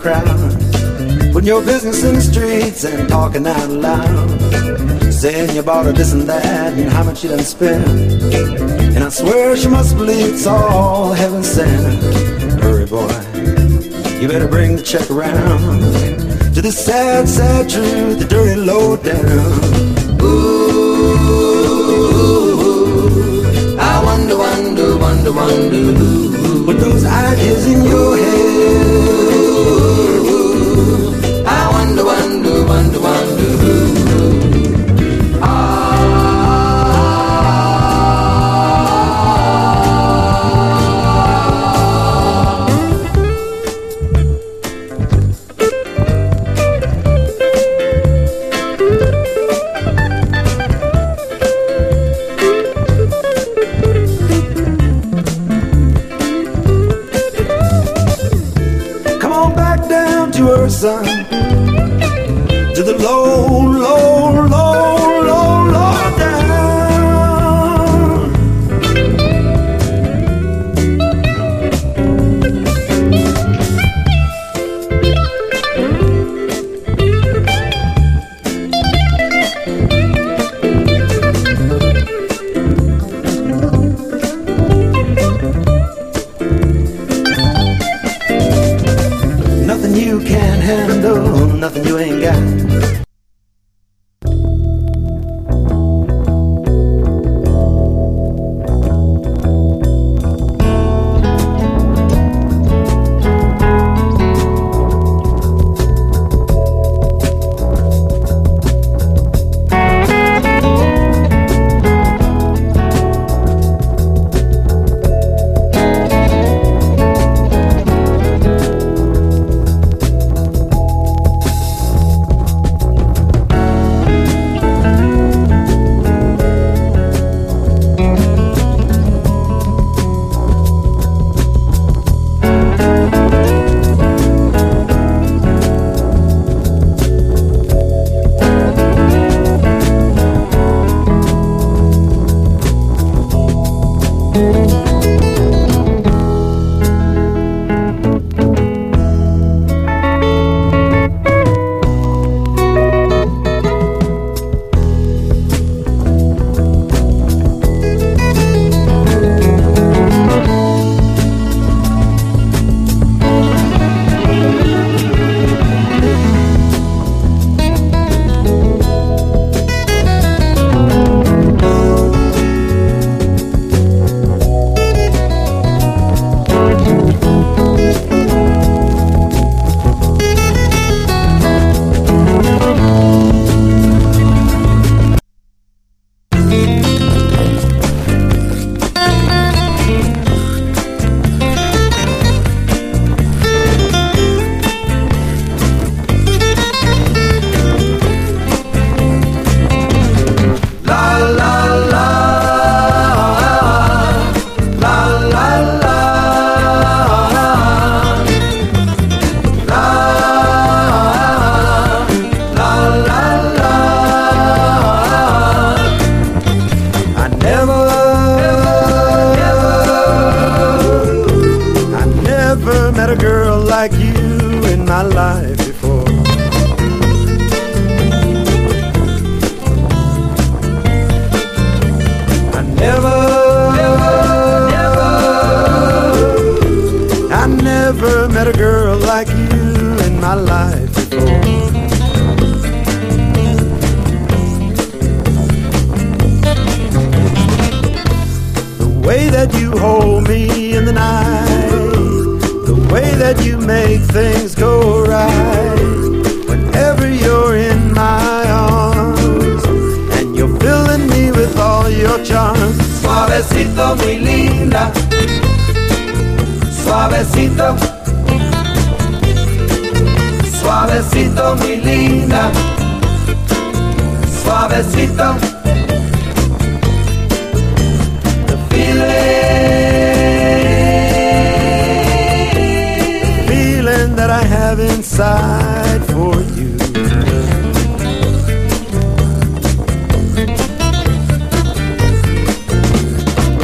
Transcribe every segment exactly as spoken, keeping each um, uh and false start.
crowd, putting your business in the streets and talking out loud, saying you bought her this and that and how much you done spent. And I swear she must believe it's all heaven sent. Hurry, boy, you better bring the check around to the sad, sad truth, the dirty low down. Ooh, I wonder, wonder, wonder, wonder what those ideas in your head. Ooh, I wonder, wonder, wonder, wonder. Son, to the low, low, low, low, low down. Nothing you can't handle, nothing you ain't got. Suavecito, muy linda. Suavecito. Suavecito, muy linda. Suavecito. The feeling, feeling that I have inside for you.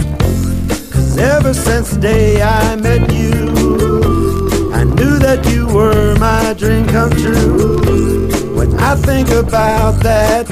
Ever since the day I met you, I knew that you were my dream come true. When I think about that